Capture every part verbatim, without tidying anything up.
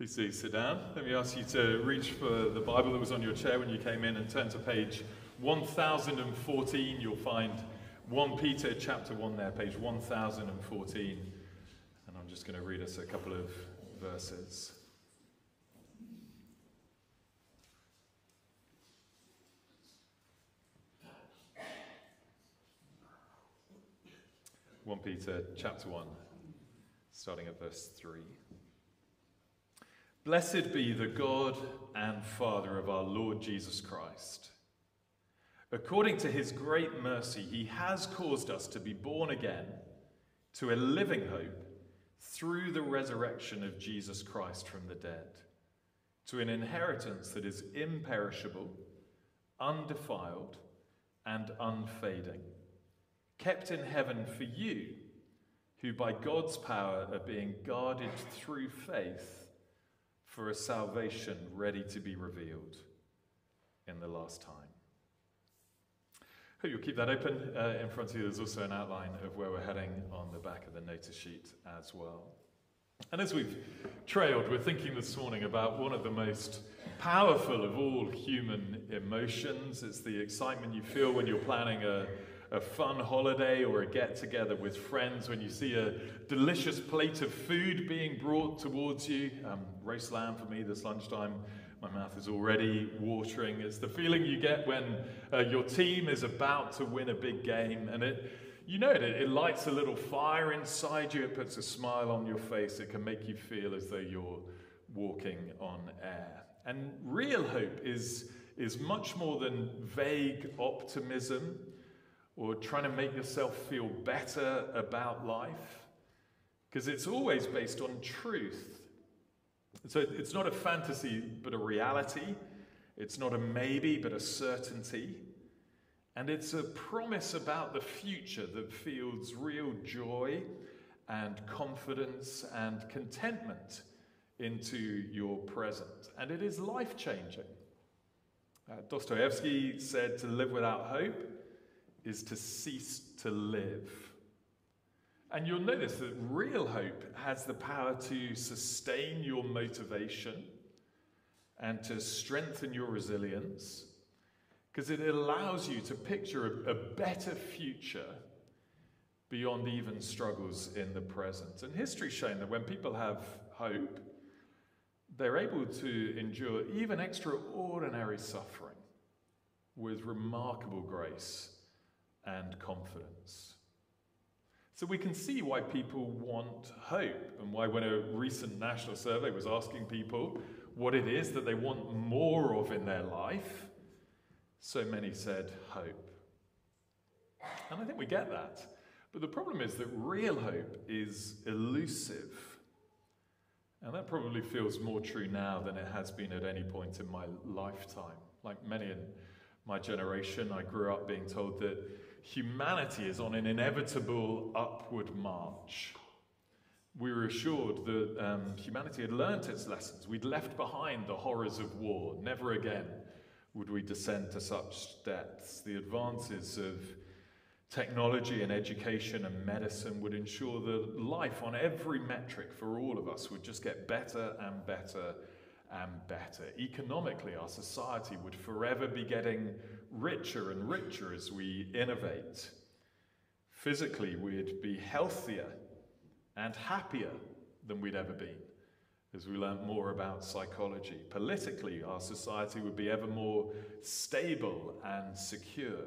Please do sit down. Let me ask you to reach for the Bible that was on your chair when you came in and turn to page one thousand fourteen. You'll find First Peter chapter one there, page one thousand fourteen. And I'm just going to read us a couple of verses. First Peter chapter one, starting at verse three. Blessed be the God and Father of our Lord Jesus Christ. According to his great mercy, he has caused us to be born again to a living hope through the resurrection of Jesus Christ from the dead, to an inheritance that is imperishable, undefiled, and unfading, kept in heaven for you, who by God's power are being guarded through faith for a salvation ready to be revealed in the last time. Hope you'll keep that open uh, in front of you. There's also an outline of where we're heading on the back of the notice sheet as well. And as we've trailed, we're thinking this morning about one of the most powerful of all human emotions. It's the excitement you feel when you're planning a a fun holiday or a get-together with friends, when you see a delicious plate of food being brought towards you. Um, roast lamb for me this lunchtime. My mouth is already watering. It's the feeling you get when uh, your team is about to win a big game, and it, you know it, it lights a little fire inside you. It puts a smile on your face. It can make you feel as though you're walking on air. And real hope is, is much more than vague optimism or trying to make yourself feel better about life, because it's always based on truth. So it's not a fantasy, but a reality. It's not a maybe, but a certainty. And it's a promise about the future that feels real joy and confidence and contentment into your present. And it is life-changing. Uh, Dostoevsky said to live without hope is to cease to live. And you'll notice that real hope has the power to sustain your motivation and to strengthen your resilience, because it allows you to picture a, a better future beyond even struggles in the present. And history's shown that when people have hope, they're able to endure even extraordinary suffering with remarkable grace and confidence. So we can see why people want hope, and why when a recent national survey was asking people what it is that they want more of in their life, so many said hope. And I think we get that. But the problem is that real hope is elusive. And that probably feels more true now than it has been at any point in my lifetime. Like many in my generation, I grew up being told that humanity is on an inevitable upward march. We were assured that um, humanity had learnt its lessons. We'd left behind the horrors of war. Never again would we descend to such depths. The advances of technology and education and medicine would ensure that life on every metric for all of us would just get better and better and better. Economically, our society would forever be getting richer and richer as we innovate. Physically, we'd be healthier and happier than we'd ever been as we learnt more about psychology. Politically, our society would be ever more stable and secure.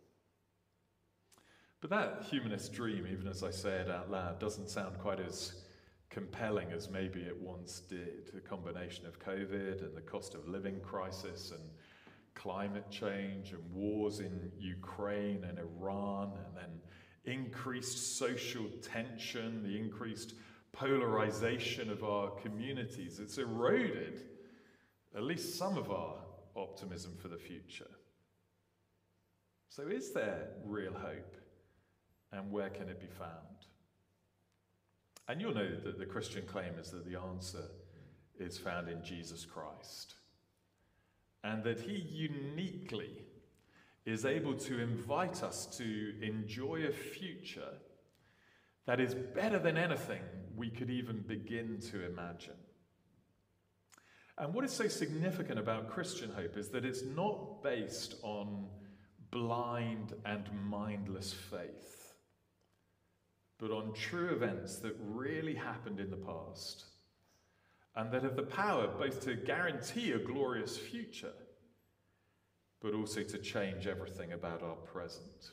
But that humanist dream, even as I say it out loud, doesn't sound quite as compelling as maybe it once did. The combination of COVID and the cost of living crisis and climate change and wars in Ukraine and Iran, and then increased social tension, the increased polarization of our communities. It's eroded at least some of our optimism for the future. So is there real hope, and where can it be found? And you'll know that the Christian claim is that the answer is found in Jesus Christ, and that he uniquely is able to invite us to enjoy a future that is better than anything we could even begin to imagine. And what is so significant about Christian hope is that it's not based on blind and mindless faith, but on true events that really happened in the past and that have the power both to guarantee a glorious future, but also to change everything about our present.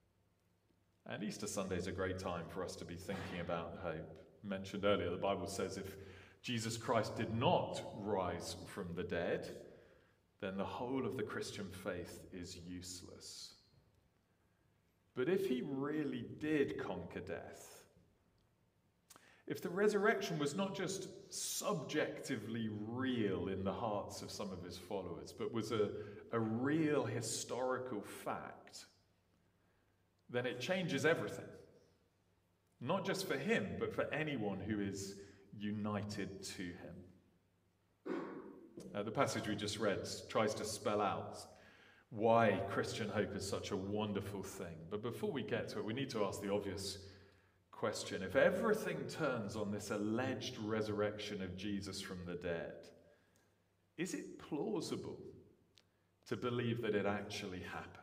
And Easter Sunday is a great time for us to be thinking about hope. Mentioned earlier, the Bible says if Jesus Christ did not rise from the dead, then the whole of the Christian faith is useless. But if he really did conquer death, if the resurrection was not just subjectively real in the hearts of some of his followers, but was a, a real historical fact, then it changes everything. Not just for him, but for anyone who is united to him. Uh, the passage we just read tries to spell out why Christian hope is such a wonderful thing. But before we get to it, we need to ask the obvious question. If everything turns on this alleged resurrection of Jesus from the dead, is it plausible to believe that it actually happened?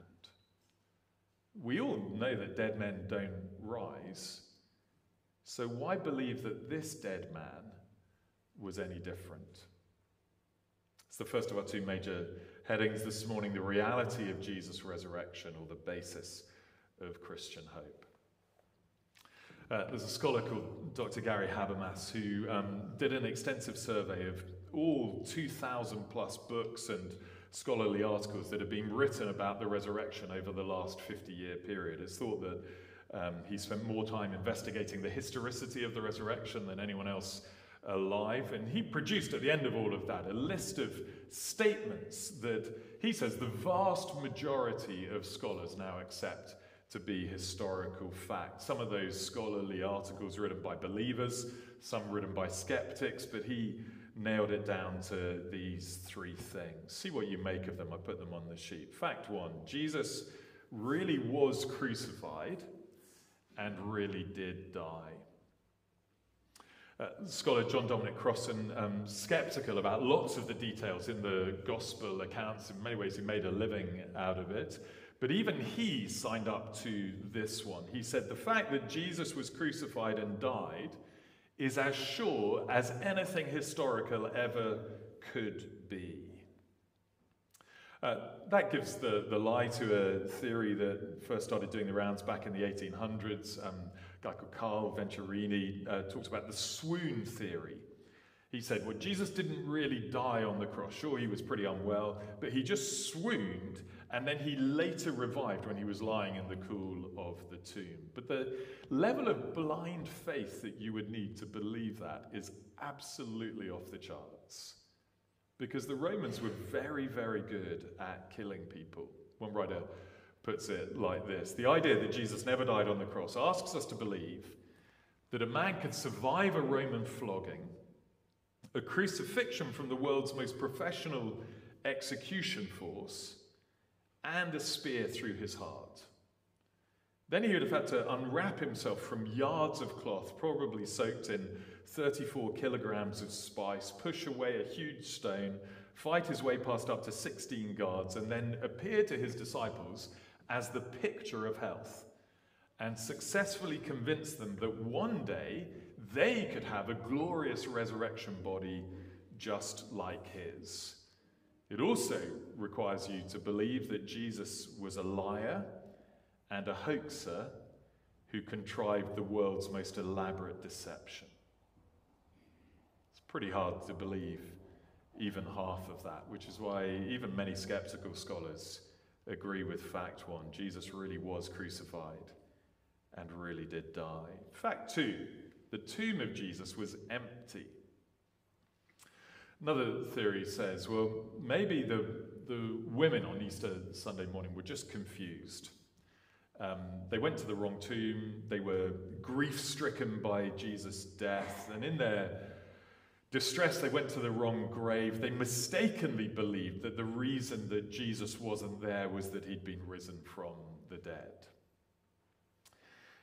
We all know that dead men don't rise. So why believe that this dead man was any different? It's the first of our two major headings this morning, the reality of Jesus' resurrection, or the basis of Christian hope. Uh, there's a scholar called Doctor Gary Habermas who um, did an extensive survey of all two thousand plus books and scholarly articles that have been written about the resurrection over the last fifty year period. It's thought that Um, he spent more time investigating the historicity of the resurrection than anyone else alive, and he produced at the end of all of that a list of statements that he says the vast majority of scholars now accept to be historical fact. Some of those scholarly articles written by believers, some written by skeptics, but he nailed it down to these three things. See what you make of them. I put them on the sheet. Fact one, Jesus really was crucified and really did die. Uh, scholar John Dominic Crossan, um, skeptical about lots of the details in the gospel accounts. In many ways, he made a living out of it. But even he signed up to this one. He said, the fact that Jesus was crucified and died is as sure as anything historical ever could be. Uh, that gives the, the lie to a theory that first started doing the rounds back in the eighteen hundreds. Um, a guy called Carl Venturini uh, talks about the swoon theory. He said, well, Jesus didn't really die on the cross. Sure, he was pretty unwell, but he just swooned, and then he later revived when he was lying in the cool of the tomb. But the level of blind faith that you would need to believe that is absolutely off the charts. Because the Romans were very, very good at killing people. One writer puts it like this: the idea that Jesus never died on the cross asks us to believe that a man could survive a Roman flogging, a crucifixion from the world's most professional execution force, and a spear through his heart. Then he would have had to unwrap himself from yards of cloth, probably soaked in thirty-four kilograms of spice, push away a huge stone, fight his way past up to sixteen guards, and then appear to his disciples as the picture of health, and successfully convince them that one day they could have a glorious resurrection body just like his. It also requires you to believe that Jesus was a liar and a hoaxer who contrived the world's most elaborate deception. It's pretty hard to believe even half of that, which is why even many skeptical scholars agree with fact one. Jesus really was crucified and really did die. Fact two, the tomb of Jesus was empty. Another theory says, well, maybe the, the women on Easter Sunday morning were just confused. Um, they went to the wrong tomb, they were grief-stricken by Jesus' death, and in their distress they went to the wrong grave. They mistakenly believed that the reason that Jesus wasn't there was that he'd been risen from the dead.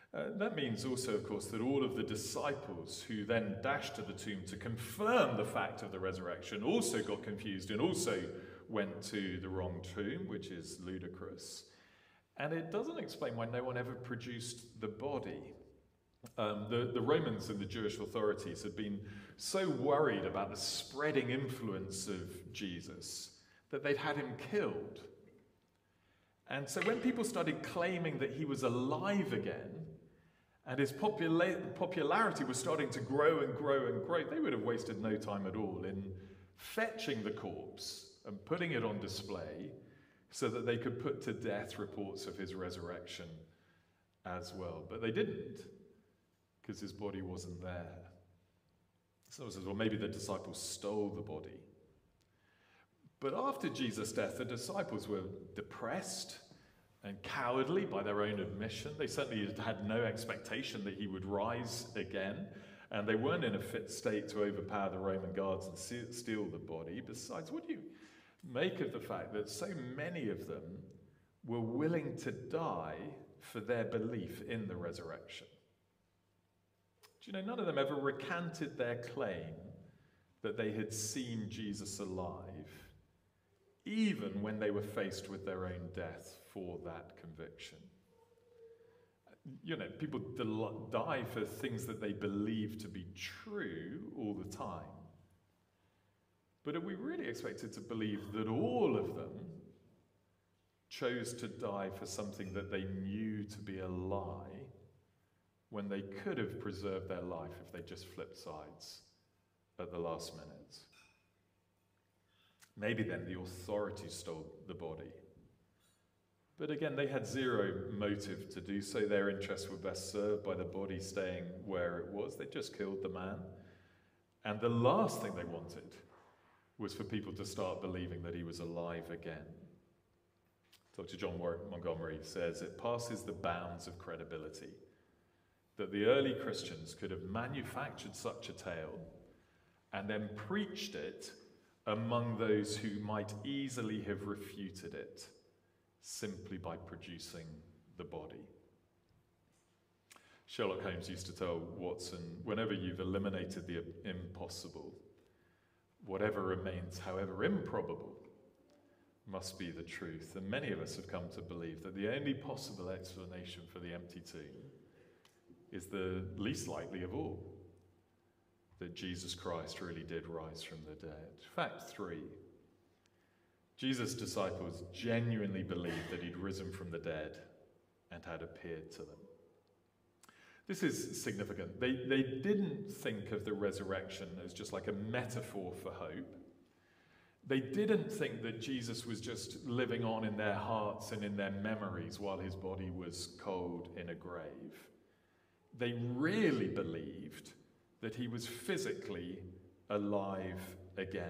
Uh, that means also, of course, that all of the disciples who then dashed to the tomb to confirm the fact of the resurrection also got confused and also went to the wrong tomb, which is ludicrous. And it doesn't explain why no one ever produced the body. Um, the, the Romans and the Jewish authorities had been so worried about the spreading influence of Jesus that they'd had him killed. And so when people started claiming that he was alive again, and his popula- popularity was starting to grow and grow and grow, they would have wasted no time at all in fetching the corpse and putting it on display so that they could put to death reports of his resurrection as well. But they didn't, because his body wasn't there. Someone says, well, maybe the disciples stole the body. But after Jesus' death, the disciples were depressed and cowardly by their own admission. They certainly had no expectation that he would rise again, and they weren't in a fit state to overpower the Roman guards and steal the body. Besides, what do you make of the fact that so many of them were willing to die for their belief in the resurrection? Do you know, none of them ever recanted their claim that they had seen Jesus alive, even when they were faced with their own death for that conviction. You know, people del- die for things that they believe to be true all the time. But are we really expected to believe that all of them chose to die for something that they knew to be a lie, when they could have preserved their life if they just flipped sides at the last minute? Maybe then the authorities stole the body. But again, they had zero motive to do so. Their interests were best served by the body staying where it was. They just killed the man. And the last thing they wanted was for people to start believing that he was alive again. Doctor John Montgomery says, it passes the bounds of credibility that the early Christians could have manufactured such a tale and then preached it among those who might easily have refuted it simply by producing the body. Sherlock Holmes used to tell Watson, whenever you've eliminated the impossible, whatever remains, however improbable, must be the truth. And many of us have come to believe that the only possible explanation for the empty tomb is the least likely of all, that Jesus Christ really did rise from the dead. Fact three, Jesus' disciples genuinely believed that he'd risen from the dead and had appeared to them. This is significant. They, they didn't think of the resurrection as just like a metaphor for hope. They didn't think that Jesus was just living on in their hearts and in their memories while his body was cold in a grave. They really believed that he was physically alive again.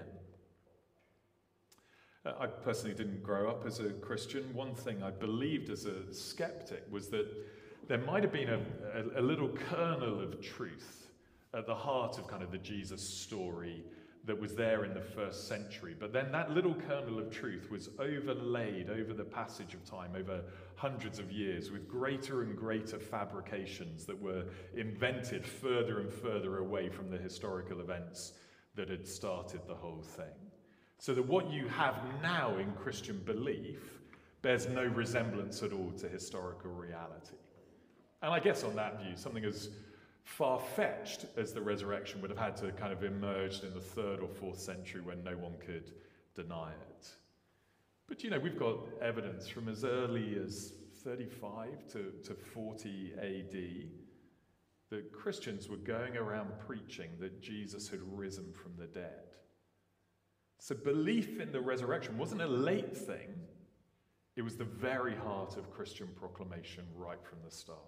Uh, I personally didn't grow up as a Christian. One thing I believed as a skeptic was that there might have been a, a, a little kernel of truth at the heart of kind of the Jesus story that was there in the first century. But then that little kernel of truth was overlaid over the passage of time, over hundreds of years, with greater and greater fabrications that were invented further and further away from the historical events that had started the whole thing. So that what you have now in Christian belief bears no resemblance at all to historical reality. And I guess on that view, something as far-fetched as the resurrection would have had to kind of emerged in the third or fourth century when no one could deny it. But, you know, we've got evidence from as early as thirty-five to, to forty A D that Christians were going around preaching that Jesus had risen from the dead. So belief in the resurrection wasn't a late thing. It was the very heart of Christian proclamation right from the start.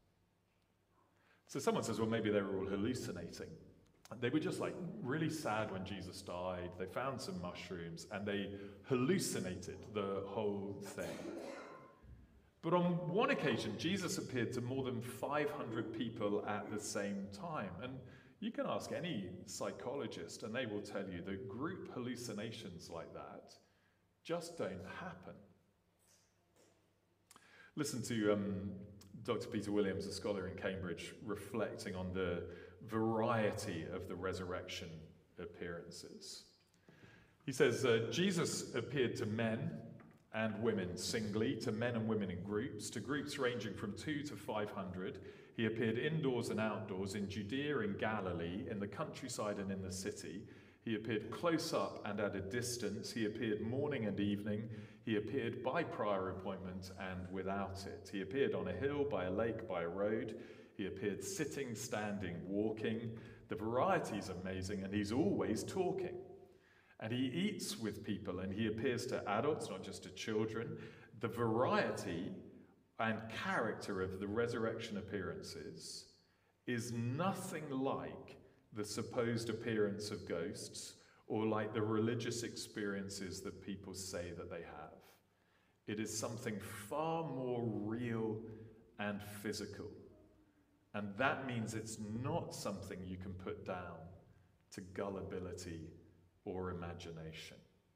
So someone says, well, maybe they were all hallucinating. They were just like really sad when Jesus died. They found some mushrooms and they hallucinated the whole thing. But on one occasion, Jesus appeared to more than five hundred people at the same time. And you can ask any psychologist and they will tell you that group hallucinations like that just don't happen. Listen to um, Doctor Peter Williams, a scholar in Cambridge, reflecting on the variety of the resurrection appearances. He says, uh, Jesus appeared to men and women singly, to men and women in groups, to groups ranging from two to five hundred. He appeared indoors and outdoors, in Judea, in Galilee, in the countryside and in the city. He appeared close up and at a distance. He appeared morning and evening. He appeared by prior appointment and without it. He appeared on a hill, by a lake, by a road. He appeared sitting, standing, walking. The variety is amazing, and he's always talking. And he eats with people, and he appears to adults, not just to children. The variety and character of the resurrection appearances is nothing like the supposed appearance of ghosts or like the religious experiences that people say that they have. It is something far more real and physical. And that means it's not something you can put down to gullibility or imagination.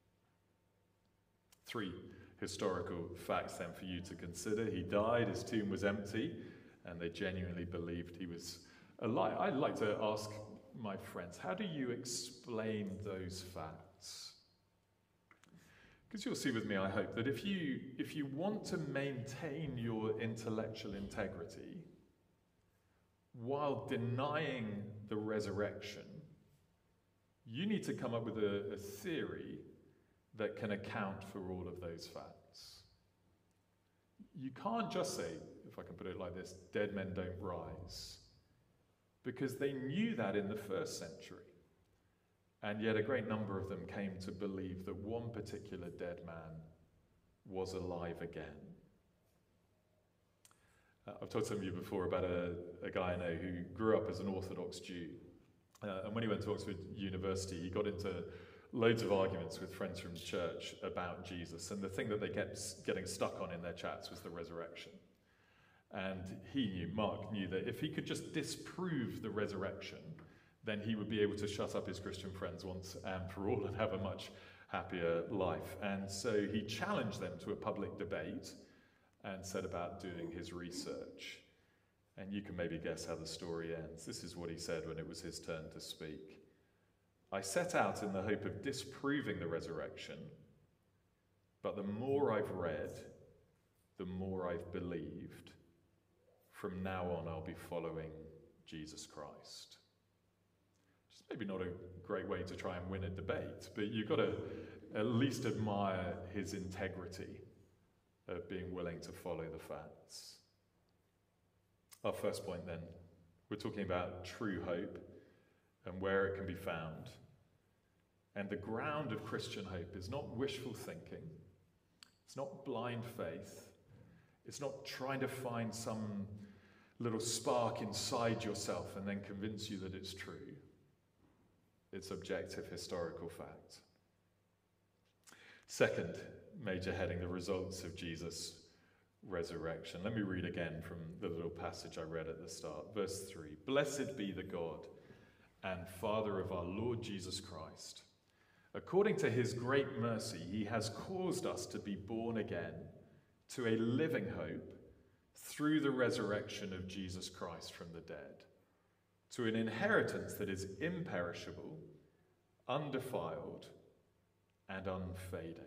Three historical facts then for you to consider. He died, his tomb was empty, and they genuinely believed he was alive. I'd like to ask my friends, how do you explain those facts? Because you'll see with me, I hope, that if you, if you want to maintain your intellectual integrity while denying the resurrection, you need to come up with a, a theory that can account for all of those facts. You can't just say, if I can put it like this, dead men don't rise, because they knew that in the first century. And yet a great number of them came to believe that one particular dead man was alive again. Uh, I've told some of you before about a, a guy I know who grew up as an Orthodox Jew. Uh, and when he went to Oxford University, he got into loads of arguments with friends from church about Jesus. And the thing that they kept getting stuck on in their chats was the resurrection. And he knew, Mark knew, that if he could just disprove the resurrection, then he would be able to shut up his Christian friends once and for all and have a much happier life. And so he challenged them to a public debate and set about doing his research. And you can maybe guess how the story ends. This is what he said when it was his turn to speak. I set out in the hope of disproving the resurrection, but the more I've read, the more I've believed. From now on, I'll be following Jesus Christ. It's maybe not a great way to try and win a debate, but you've got to at least admire his integrity of being willing to follow the facts. Our first point then, we're talking about true hope and where it can be found. And the ground of Christian hope is not wishful thinking. It's not blind faith. It's not trying to find some little spark inside yourself and then convince you that it's true. It's objective historical fact. Second major heading, the results of Jesus' resurrection. Let me read again from the little passage I read at the start. Verse three, blessed be the God and Father of our Lord Jesus Christ. According to his great mercy, he has caused us to be born again to a living hope through the resurrection of Jesus Christ from the dead, to an inheritance that is imperishable, undefiled, and unfading.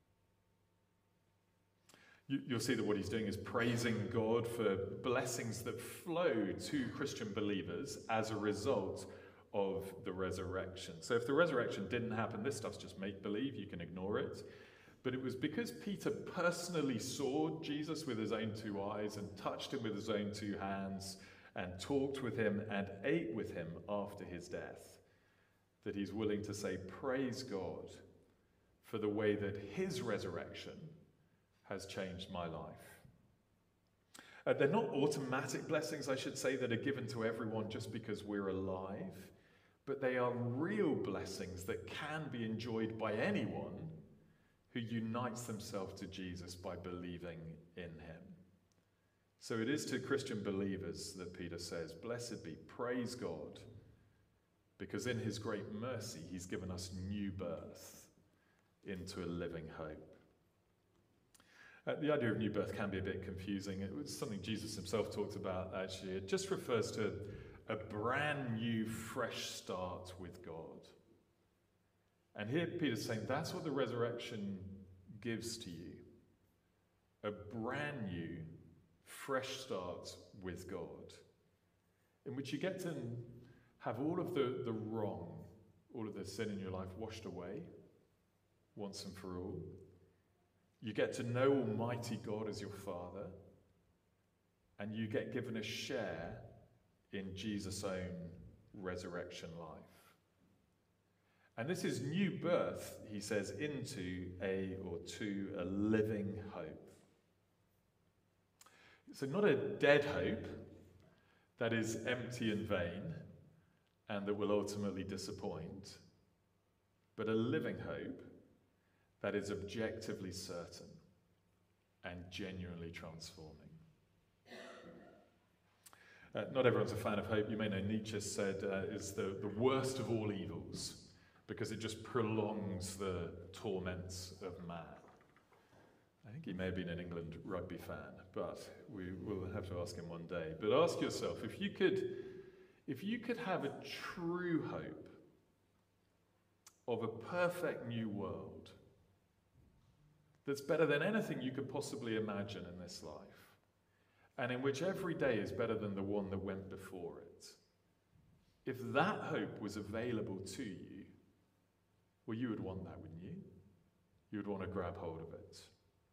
You, you'll see that what he's doing is praising God for blessings that flow to Christian believers as a result of the resurrection. So if the resurrection didn't happen, this stuff's just make-believe, you can ignore it. But it was because Peter personally saw Jesus with his own two eyes and touched him with his own two hands and talked with him and ate with him after his death that he's willing to say, praise God for the way that his resurrection has changed my life. Uh, they're not automatic blessings, I should say, that are given to everyone just because we're alive, but they are real blessings that can be enjoyed by anyone who unites themselves to Jesus by believing in him. So it is to Christian believers that Peter says, blessed be, praise God, because in his great mercy, he's given us new birth into a living hope. Uh, the idea of new birth can be a bit confusing. It was something Jesus himself talked about, actually. It just refers to a brand new, fresh start with God. And here Peter's saying that's what the resurrection gives to you. A brand new, fresh start with God, in which you get to have all of the, the wrong, all of the sin in your life washed away once and for all. You get to know Almighty God as your Father, and you get given a share in Jesus' own resurrection life. And this is new birth, he says, into a or to a living hope. So not a dead hope that is empty and vain and that will ultimately disappoint, but a living hope that is objectively certain and genuinely transforming. Uh, not everyone's a fan of hope. You may know Nietzsche said uh, is the, the worst of all evils because it just prolongs the torments of man. I think he may have been an England rugby fan, but we will have to ask him one day. But ask yourself, if you could, if you could have a true hope of a perfect new world that's better than anything you could possibly imagine in this life, and in which every day is better than the one that went before it, if that hope was available to you, well, you would want that, wouldn't you? You would want to grab hold of it.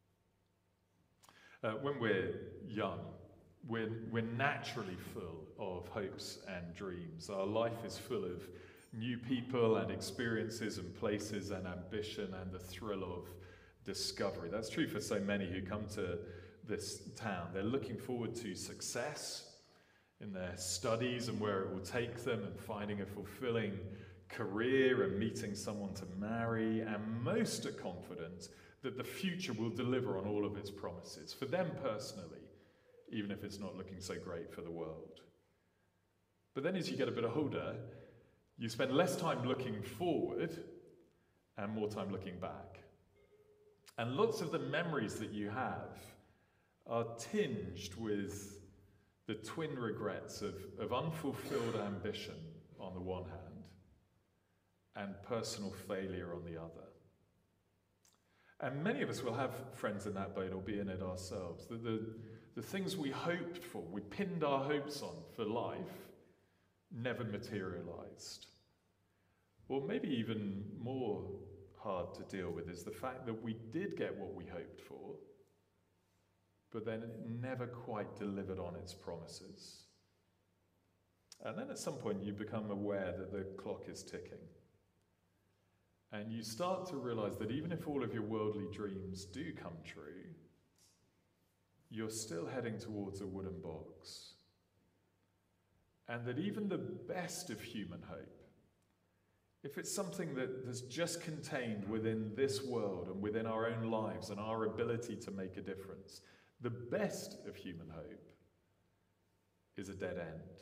Uh, when we're young, we're, we're naturally full of hopes and dreams. Our life is full of new people and experiences and places and ambition and the thrill of discovery. That's true for so many who come to this town. They're looking forward to success in their studies and where it will take them, and finding a fulfilling career and meeting someone to marry, and most are confident that the future will deliver on all of its promises, for them personally, even if it's not looking so great for the world. But then as you get a bit older, you spend less time looking forward and more time looking back. And lots of the memories that you have are tinged with the twin regrets of, of unfulfilled ambition on the one hand and personal failure on the other. And many of us will have friends in that boat or be in it ourselves. The, the, the things we hoped for, we pinned our hopes on for life, never materialized. Or maybe even more hard to deal with is the fact that we did get what we hoped for, but then it never quite delivered on its promises. And then at some point you become aware that the clock is ticking. And you start to realize that even if all of your worldly dreams do come true, you're still heading towards a wooden box. And that even the best of human hope, if it's something that, that's just contained within this world and within our own lives and our ability to make a difference, the best of human hope is a dead end.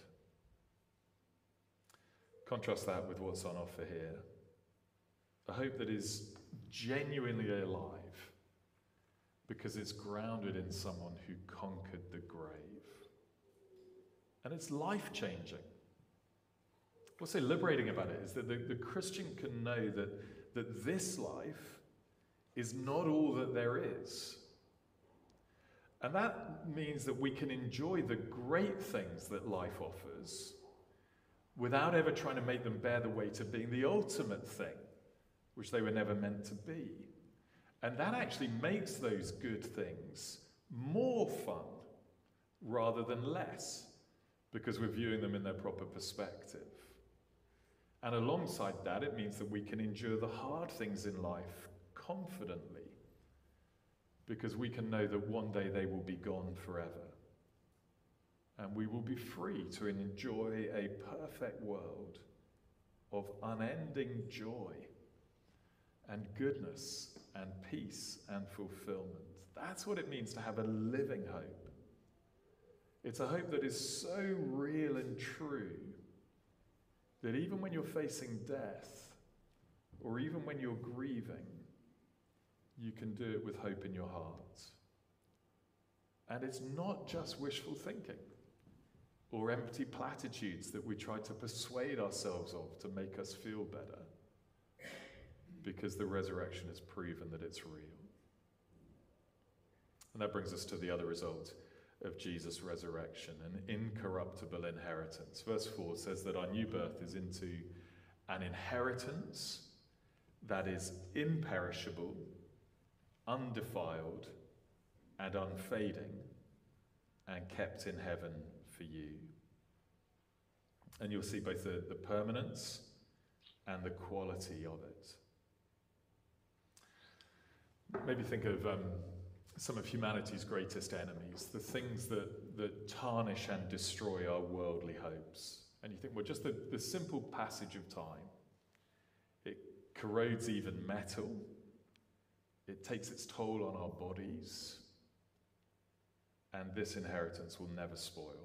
Contrast that with what's on offer here. A hope that is genuinely alive because it's grounded in someone who conquered the grave. And it's life-changing. What's so liberating about it is that the, the Christian can know that, that this life is not all that there is. And that means that we can enjoy the great things that life offers without ever trying to make them bear the weight of being the ultimate thing, which they were never meant to be. And that actually makes those good things more fun rather than less, because we're viewing them in their proper perspective. And alongside that, it means that we can endure the hard things in life confidently, because we can know that one day they will be gone forever. And we will be free to enjoy a perfect world of unending joy and goodness and peace and fulfillment. That's what it means to have a living hope. It's a hope that is so real and true that even when you're facing death, or even when you're grieving, you can do it with hope in your heart. And it's not just wishful thinking or empty platitudes that we try to persuade ourselves of to make us feel better, because the resurrection has proven that it's real. And that brings us to the other result of Jesus' resurrection, an incorruptible inheritance. Verse four says that our new birth is into an inheritance that is imperishable, undefiled, and unfading, and kept in heaven for you. And you'll see both the, the permanence and the quality of it. Maybe think of um, some of humanity's greatest enemies, the things that, that tarnish and destroy our worldly hopes. And you think, well, just the, the simple passage of time, it corrodes even metal, it takes its toll on our bodies, and this inheritance will never spoil.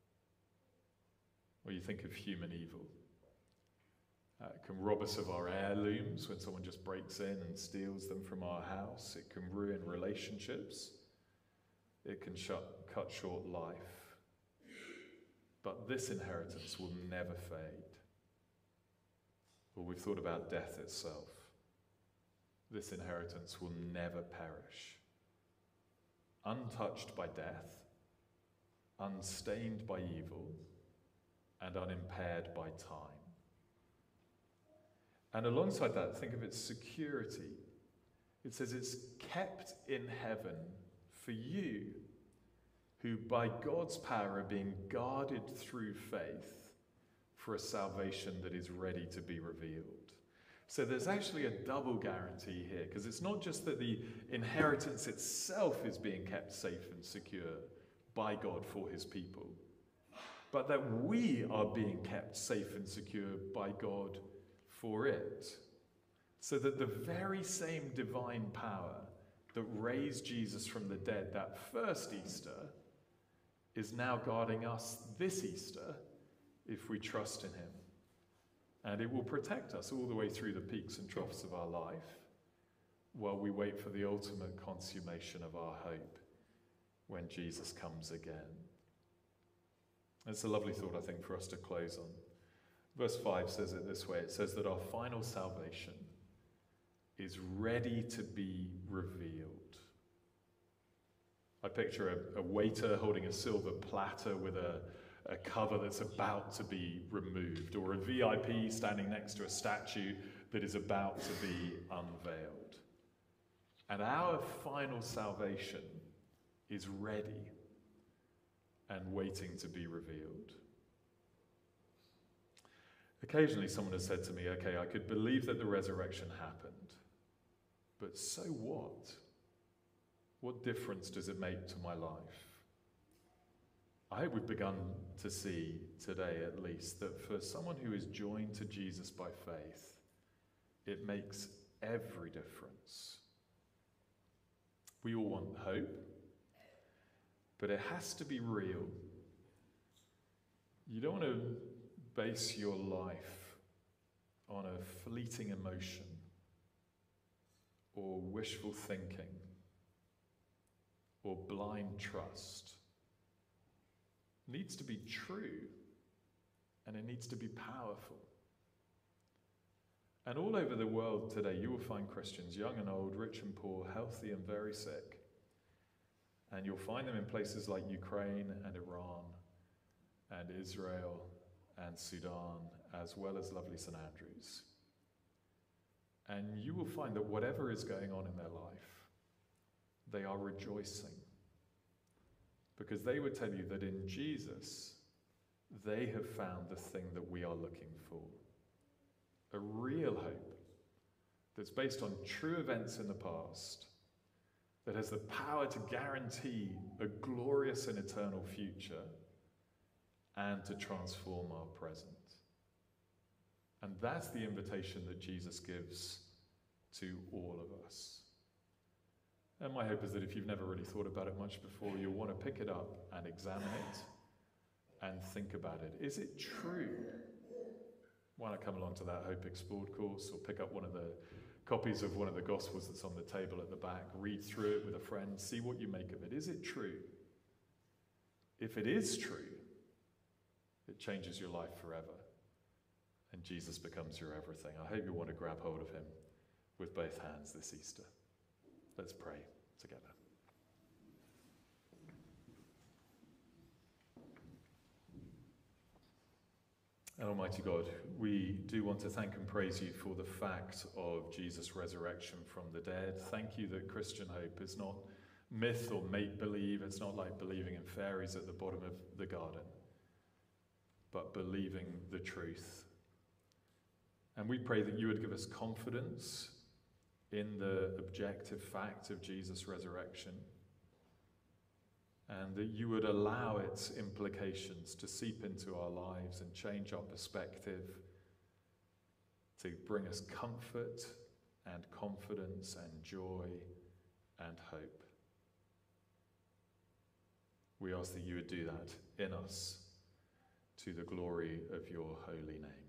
Or you think of human evil. Uh, it can rob us of our heirlooms when someone just breaks in and steals them from our house. It can ruin relationships. It can shut, cut short life. But this inheritance will never fade. Or we've thought about death itself. This inheritance will never perish. Untouched by death, unstained by evil, and unimpaired by time. And alongside that, think of its security. It says it's kept in heaven for you, who by God's power are being guarded through faith for a salvation that is ready to be revealed. So there's actually a double guarantee here, because it's not just that the inheritance itself is being kept safe and secure by God for his people, but that we are being kept safe and secure by God for it. So that the very same divine power that raised Jesus from the dead that first Easter is now guarding us this Easter if we trust in him. And it will protect us all the way through the peaks and troughs of our life while we wait for the ultimate consummation of our hope when Jesus comes again. It's a lovely thought, I think, for us to close on. Verse five says it this way. It says that our final salvation is ready to be revealed. I picture a, a waiter holding a silver platter with a, a cover that's about to be removed, or a V I P standing next to a statue that is about to be unveiled. And our final salvation is ready and waiting to be revealed. Occasionally someone has said to me, okay, I could believe that the resurrection happened, but so what? What difference does it make to my life? I hope we've begun to see today, at least, that for someone who is joined to Jesus by faith, it makes every difference. We all want hope, but it has to be real. You don't want to base your life on a fleeting emotion or wishful thinking or blind trust. It needs to be true, and it needs to be powerful. And all over the world today, you will find Christians, young and old, rich and poor, healthy and very sick. And you'll find them in places like Ukraine and Iran and Israel and Sudan, as well as lovely Saint Andrews. And you will find that whatever is going on in their life, they are rejoicing. Because they would tell you that in Jesus, they have found the thing that we are looking for. A real hope that's based on true events in the past, that has the power to guarantee a glorious and eternal future and to transform our present. And that's the invitation that Jesus gives to all of us. And my hope is that if you've never really thought about it much before, you'll want to pick it up and examine it and think about it. Is it true? Why not come along to that Hope Explored course, or pick up one of the copies of one of the Gospels that's on the table at the back, read through it with a friend, see what you make of it. Is it true? if it is true, it changes your life forever. And Jesus becomes your everything. I hope you want to grab hold of him with both hands this Easter. Let's pray together. And Almighty God, we do want to thank and praise you for the fact of Jesus' resurrection from the dead. Thank you that Christian hope is not myth or make-believe. It's not like believing in fairies at the bottom of the garden, but believing the truth. And we pray that you would give us confidence in the objective fact of Jesus' resurrection, and that you would allow its implications to seep into our lives and change our perspective, to bring us comfort and confidence and joy and hope. We ask that you would do that in us, to the glory of your holy name.